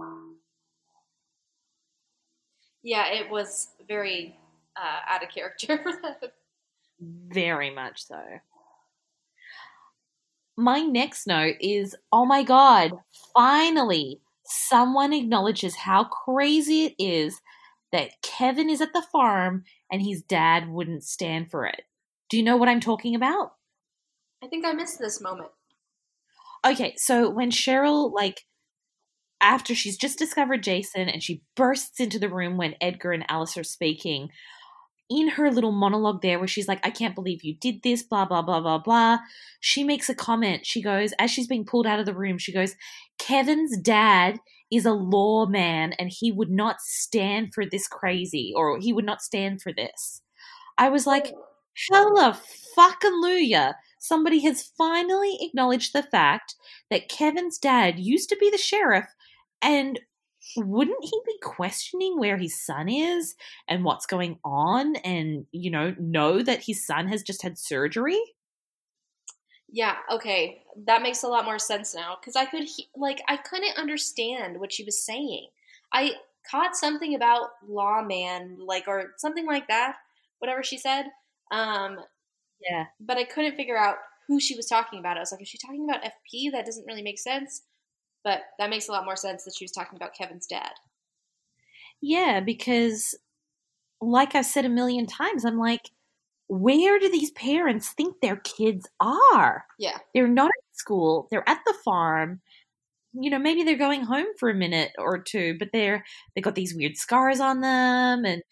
Yeah, it was very out of character for them. Very much so. My next note is, oh my God, finally, someone acknowledges how crazy it is that Kevin is at the farm and his dad wouldn't stand for it. Do you know what I'm talking about? I think I missed this moment. Okay, so when Cheryl, like, after she's just discovered Jason and she bursts into the room when Edgar and Alice are speaking, in her little monologue there where she's like, I can't believe you did this, blah, blah, blah, blah, blah, she makes a comment. She goes, as she's being pulled out of the room, she goes, Kevin's dad is a lawman and he would not stand for this crazy, or he would not stand for this. I was like, hallelujah. Somebody has finally acknowledged the fact that Kevin's dad used to be the sheriff, and wouldn't he be questioning where his son is and what's going on, and, know that his son has just had surgery? Yeah, okay. That makes a lot more sense now because I couldn't understand what she was saying. I caught something about lawman, or something like that, whatever she said. Yeah. But I couldn't figure out who she was talking about. I was like, is she talking about FP? That doesn't really make sense. But that makes a lot more sense that she was talking about Kevin's dad. Yeah, because like I've said a million times, I'm like, where do these parents think their kids are? Yeah. They're not at school. They're at the farm. Maybe they're going home for a minute or two, but they've got these weird scars on them, and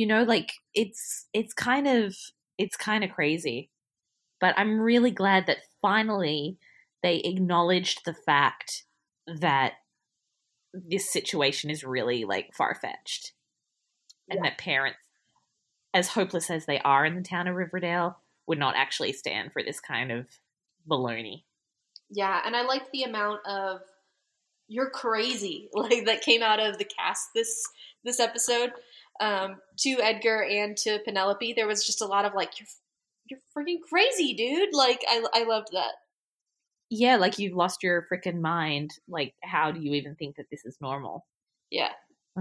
it's kind of crazy. But I'm really glad that finally they acknowledged the fact that this situation is really far-fetched, and that parents, as hopeless as they are in the town of Riverdale, would not actually stand for this kind of baloney. Yeah, and I liked the amount of "you're crazy" that came out of the cast this episode, to Edgar and to Penelope. There was just a lot of you're freaking crazy, dude. I loved that. Yeah, you've lost your freaking mind. How do you even think that this is normal? Yeah.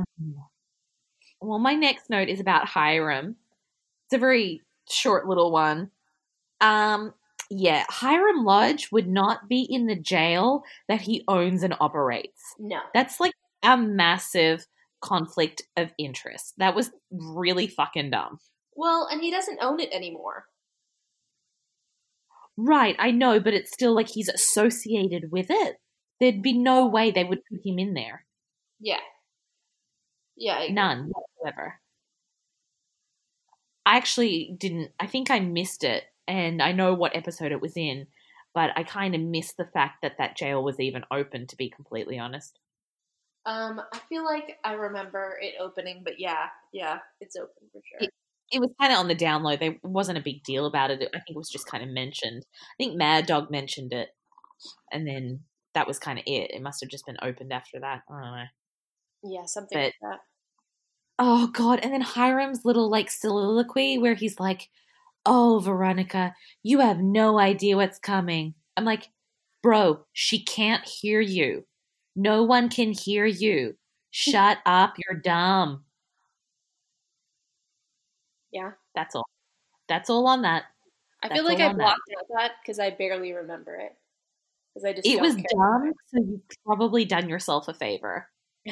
Well, my next note is about Hiram. It's a very short little one. Yeah, Hiram Lodge would not be in the jail that he owns and operates. No. That's a massive conflict of interest. That was really fucking dumb. Well, and he doesn't own it anymore. Right, I know, but it's still he's associated with it. There'd be no way they would put him in there. Yeah. Yeah. None whatsoever. I actually didn't. I think I missed it, and I know what episode it was in, but I kind of missed the fact that jail was even open, to be completely honest. I feel like I remember it opening, but yeah, it's open for sure. It was kind of on the down low. There wasn't a big deal about it. I think it was just kind of mentioned. I think Mad Dog mentioned it, and then that was kind of it. It must have just been opened after that. I don't know. Yeah, something like that. Oh, God. And then Hiram's little, soliloquy where he's like, oh, Veronica, you have no idea what's coming. I'm like, bro, she can't hear you. No one can hear you. Shut up. You're dumb. Yeah. That's all. That's all on that. I feel like I blocked out that because I barely remember it. It was dumb, so you've probably done yourself a favor.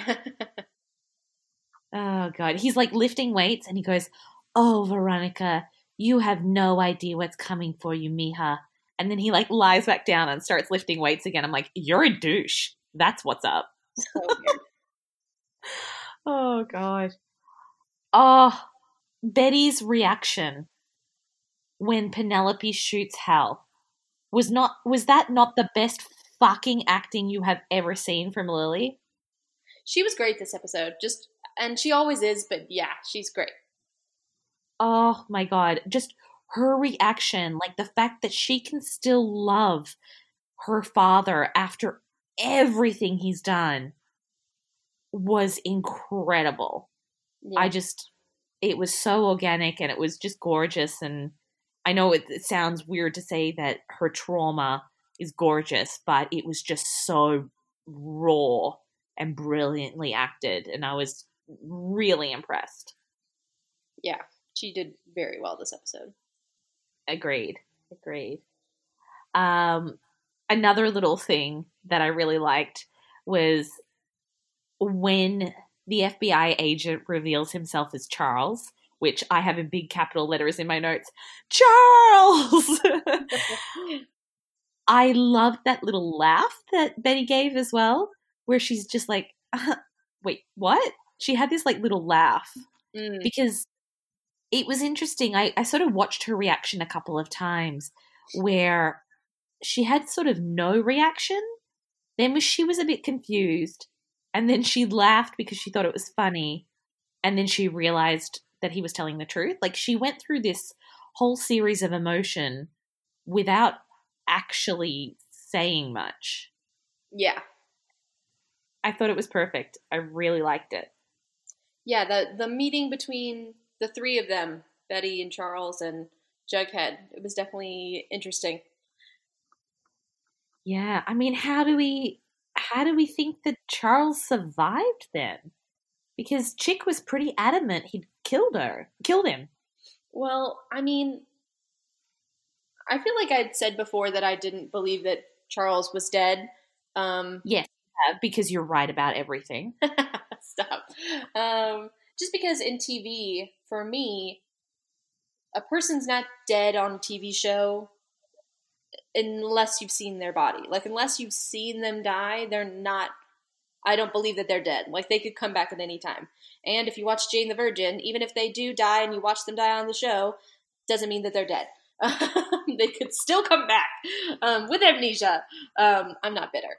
Oh, God. He's lifting weights and he goes, oh, Veronica, you have no idea what's coming for you, mija. And then he lies back down and starts lifting weights again. I'm like, you're a douche. That's what's up. So weird. Oh, God. Oh, Betty's reaction when Penelope shoots Hal was that not the best fucking acting you have ever seen from Lily? She was great this episode. And she always is, but yeah, she's great. Oh my God. Just her reaction, the fact that she can still love her father after everything he's done was incredible. Yeah. It was so organic and it was just gorgeous. And I know it sounds weird to say that her trauma is gorgeous, but it was just so raw and brilliantly acted. And I was really impressed. Yeah, she did very well this episode. Agreed. another little thing that I really liked was when the FBI agent reveals himself as Charles, which I have in big capital letters in my notes. Charles! I loved that little laugh that Betty gave as well, where she's just like, wait, what? She had this like little laugh because it was interesting. I sort of watched her reaction a couple of times where she had sort of no reaction. Then she was a bit confused, and then she laughed because she thought it was funny, and then she realized that he was telling the truth. Like, she went through this whole series of emotion without actually saying much. Yeah. I thought it was perfect. I really liked it. Yeah, the meeting between the three of them, Betty and Charles and Jughead, it was definitely interesting. Yeah, I mean, how do we think that Charles survived then? Because Chick was pretty adamant he'd killed him. Well, I mean, I feel like I'd said before that I didn't believe that Charles was dead. Yes, because you're right about everything. Stop. Just because in TV, for me, a person's not dead on a TV show unless you've seen their body. Like, unless you've seen them die, they're not. I don't believe that they're dead. Like, they could come back at any time. And if you watch Jane the Virgin, even if they do die and you watch them die on the show, doesn't mean that they're dead. They could still come back with amnesia. I'm not bitter.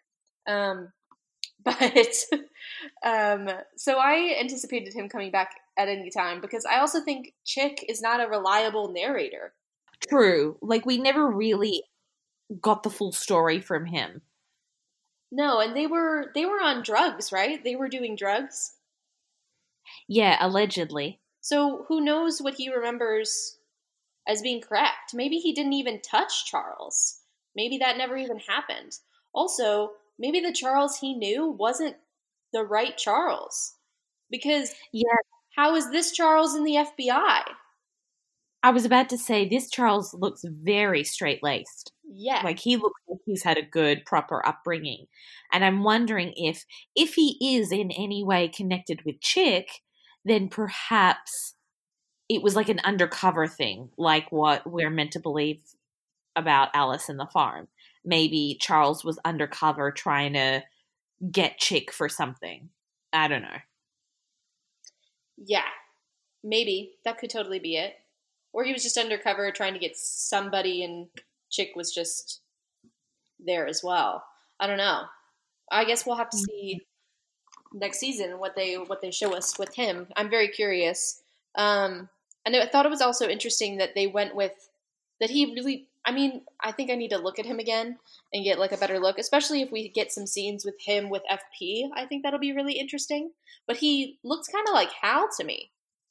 But so I anticipated him coming back at any time because I also think Chick is not a reliable narrator. True. Like, we never really got the full story from him. No, and they were on drugs, right? They were doing drugs. Yeah, allegedly. So who knows what he remembers as being correct? Maybe he didn't even touch Charles. Maybe that never even happened. Also, maybe the Charles he knew wasn't the right Charles. Because how is this Charles in the FBI? I was about to say, this Charles looks very straight-laced. Yeah. Like, he looks like he's had a good, proper upbringing. And I'm wondering if he is in any way connected with Chick, then perhaps it was like an undercover thing, like what we're meant to believe about Alice and the Farm. Maybe Charles was undercover trying to get Chick for something. I don't know. Yeah, maybe. That could totally be it. Or he was just undercover trying to get somebody and Chick was just there as well. I don't know. I guess we'll have to see next season what they show us with him. I'm very curious. And I thought it was also interesting that they went with that he really. I mean, I think I need to look at him again and get like a better look, especially if we get some scenes with him with FP. I think that'll be really interesting. But he looks kind of like Hal to me.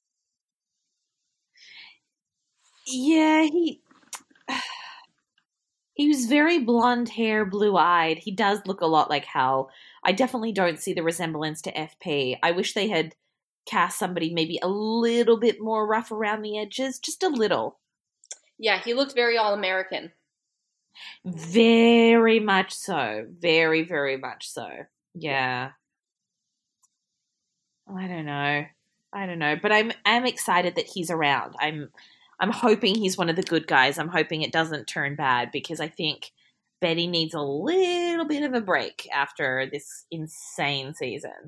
Yeah, he was very blonde hair, blue-eyed. He does look a lot like Hal. I definitely don't see the resemblance to FP. I wish they had cast somebody maybe a little bit more rough around the edges, just a little. Yeah, he looked very all-American. Very much so. Very, very much so. Yeah. I don't know. But I'm excited that he's around. I'm hoping he's one of the good guys. I'm hoping it doesn't turn bad because I think Betty needs a little bit of a break after this insane season.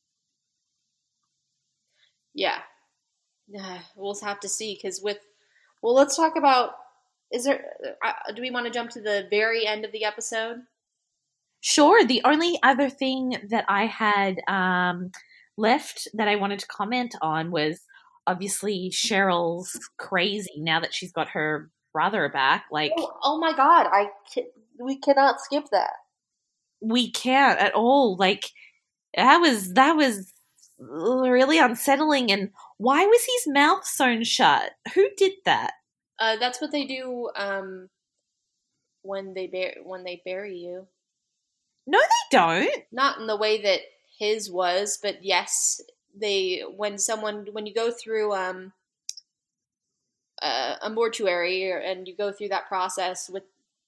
Yeah. We'll have to see because let's talk about, do we want to jump to the very end of the episode? Sure. The only other thing that I had left that I wanted to comment on was obviously Cheryl's crazy now that she's got her brother back. Like, oh my God, we cannot skip that. We can't at all. Like, that was really unsettling. And why was his mouth sewn shut? Who did that? That's what they do when they bury you. No, they don't. Not in the way that his was, but yes, when you go through a mortuary and you go through that process with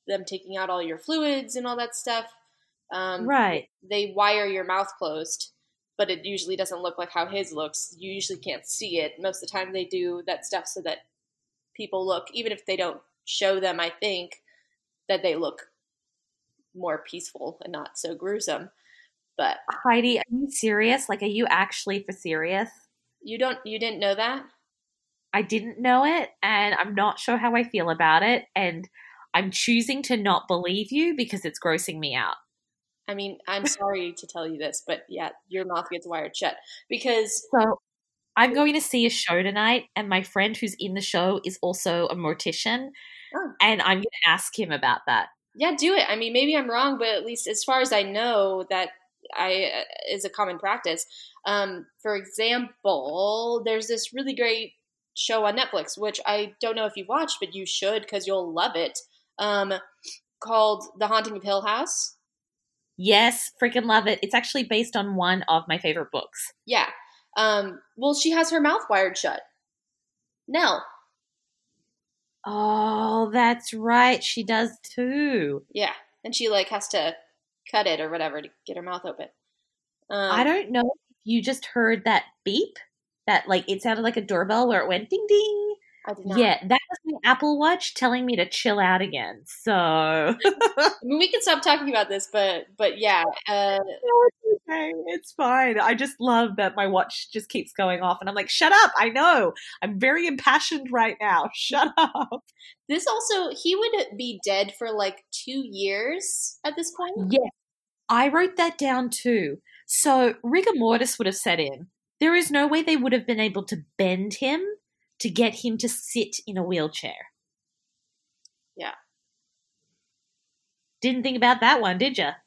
them taking out all your fluids and all that stuff. Right. They wire your mouth closed, but it usually doesn't look like how his looks. You usually can't see it. Most of the time they do that stuff so that people look, even if they don't show them, I think, that they look more peaceful and not so gruesome. But Heidi, are you serious? Like, are you actually for serious? you didn't know that? I didn't know it, and I'm not sure how I feel about it, and I'm choosing to not believe you because it's grossing me out. I mean, I'm sorry to tell you this, but yeah, your mouth gets wired shut because So I'm going to see a show tonight, and my friend who's in the show is also a mortician, and I'm going to ask him about that. Yeah, do it. I mean, maybe I'm wrong, but at least as far as I know, that is a common practice. For example, there's this really great show on Netflix, which I don't know if you've watched, but you should because you'll love it, called The Haunting of Hill House. Yes, freaking love it. It's actually based on one of my favorite books. Yeah. Well, she has her mouth wired shut. Nell. Oh, that's right. She does too. Yeah. And she has to cut it or whatever to get her mouth open. I don't know if you just heard that beep, that it sounded like a doorbell where it went ding ding. I did not. Yeah, that was my Apple Watch telling me to chill out again. So I mean, we can stop talking about this, but yeah. No, it's okay. It's fine. I just love that my watch just keeps going off, and I'm like, shut up. I know. I'm very impassioned right now. Shut up. This also, he would be dead for 2 years at this point. Yeah, I wrote that down too. So rigor mortis would have set in. There is no way they would have been able to bend him to get him to sit in a wheelchair. Yeah. Didn't think about that one, did you?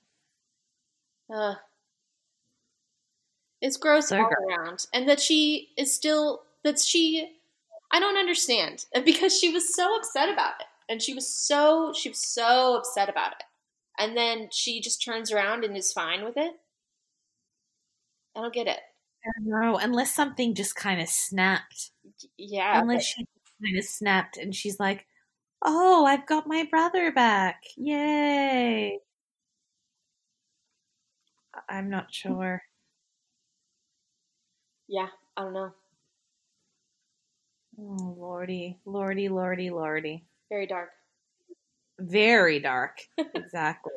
It's gross So all gross. around. And that she is still, I don't understand. Because she was so upset about it. And she was so upset about it. And then she just turns around and is fine with it. I don't get it. I don't know, unless something just kind of snapped. Yeah. Unless she kind of snapped and she's like, oh, I've got my brother back. Yay. I'm not sure. Yeah, I don't know. Oh, lordy, lordy, lordy, lordy. Very dark. Very dark. Exactly.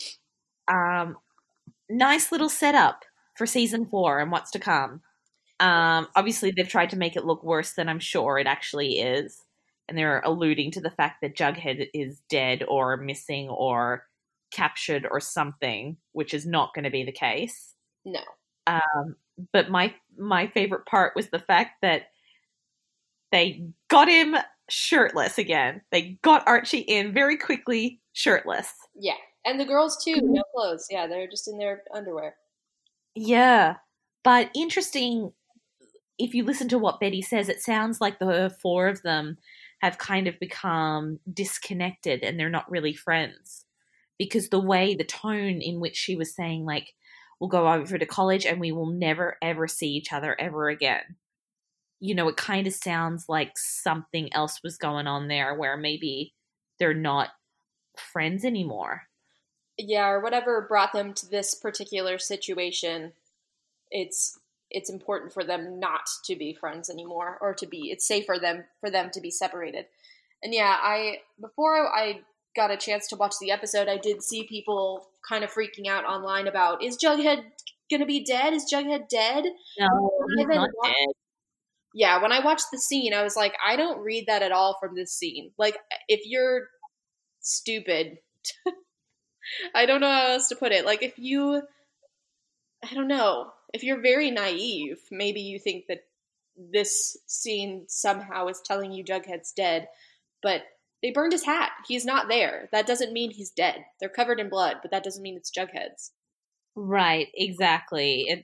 Nice little setup for season 4 and what's to come. Obviously, they've tried to make it look worse than I'm sure it actually is. And they're alluding to the fact that Jughead is dead or missing or captured or something, which is not going to be the case. No. But my favorite part was the fact that they got him shirtless again. They got Archie in very quickly shirtless. Yeah. And the girls too, no clothes. Yeah, they're just in their underwear. Yeah. But interesting, if you listen to what Betty says, it sounds like the 4 of them have kind of become disconnected and they're not really friends. Because the tone in which she was saying, we'll go over to college and we will never, ever see each other ever again. It kind of sounds like something else was going on there where maybe they're not friends anymore. Yeah, or whatever brought them to this particular situation. It's important for them not to be friends anymore, or it's safe for them to be separated. And yeah, before I got a chance to watch the episode, I did see people kind of freaking out online about, is Jughead gonna be dead? Is Jughead dead? No, he's not dead. Yeah, when I watched the scene, I was like, I don't read that at all from this scene. If you're stupid, I don't know how else to put it. I don't know. If you're very naive, maybe you think that this scene somehow is telling you Jughead's dead, but they burned his hat. He's not there. That doesn't mean he's dead. They're covered in blood, but that doesn't mean it's Jughead's. Right, exactly.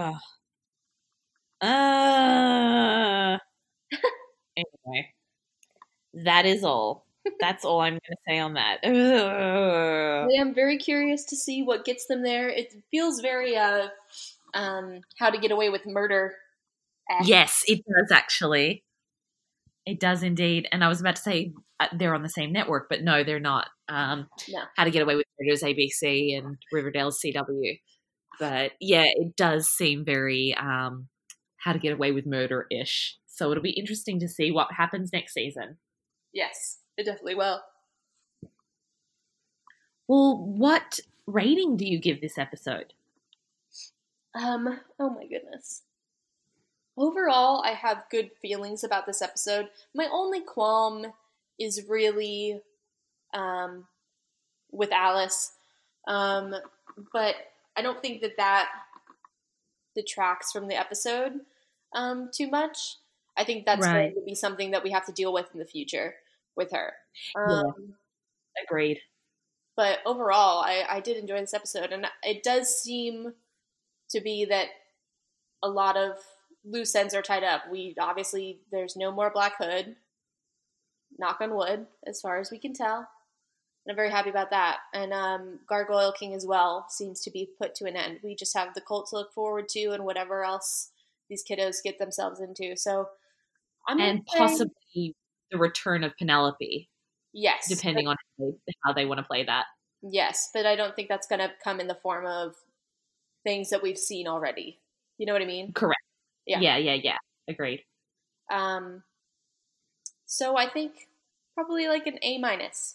Anyway, that is all. That's all I'm going to say on that. I'm very curious to see what gets them there. It feels very How to Get Away with Murder. Yes, it does actually. It does indeed. And I was about to say they're on the same network, but no, they're not. No. How to Get Away with Murder's ABC and Riverdale's CW. But yeah, it does seem very How to Get Away with Murder-ish. So it'll be interesting to see what happens next season. Yes, it definitely will. Well, what rating do you give this episode? Oh my goodness. Overall, I have good feelings about this episode. My only qualm is really with Alice. But I don't think that detracts from the episode too much. I think that's Right. going to be something that we have to deal with in the future with her. Yeah. Agreed. But overall, I did enjoy this episode, and it does seem to be that a lot of loose ends are tied up. There's no more Black Hood, knock on wood, as far as we can tell. And I'm very happy about that. And Gargoyle King as well seems to be put to an end. We just have the cult to look forward to and whatever else these kiddos get themselves into. So And possibly the return of Penelope. Yes. Depending on how they want to play that. Yes, but I don't think that's going to come in the form of things that we've seen already. You know what I mean? Correct. Yeah. Yeah. Agreed. So I think probably like an A-.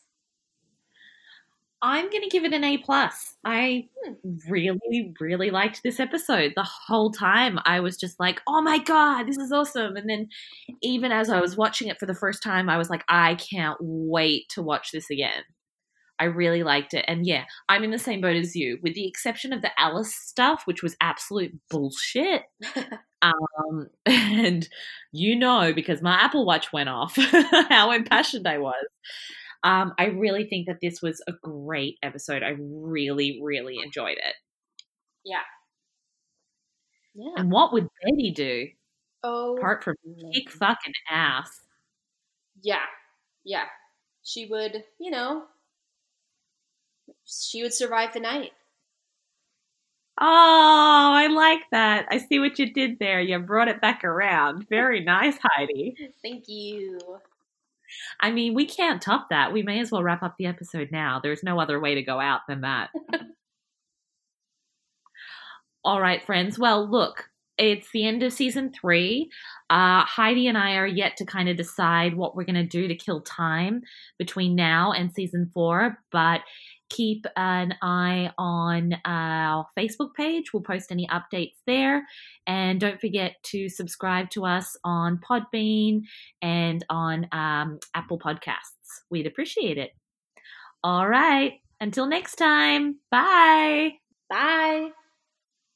I'm going to give it an A+. I really, really liked this episode. The whole time I was just like, oh my God, this is awesome. And then even as I was watching it for the first time, I was like, I can't wait to watch this again. I really liked it. And yeah, I'm in the same boat as you, with the exception of the Alice stuff, which was absolute bullshit. And because my Apple Watch went off, how impassioned I was. I really think that this was a great episode. I really, really enjoyed it. Yeah. And what would Betty do? Oh, apart from kick fucking ass. Yeah. She would, she would survive the night. Oh, I like that. I see what you did there. You brought it back around. Very nice, Heidi. Thank you. I mean, we can't top that. We may as well wrap up the episode now. There's no other way to go out than that. All right, friends. Well, look, it's the end of season 3. Heidi and I are yet to kind of decide what we're going to do to kill time between now and season 4, but keep an eye on our Facebook page. We'll post any updates there. And don't forget to subscribe to us on Podbean and on Apple Podcasts. We'd appreciate it. All right. Until next time. Bye. Bye.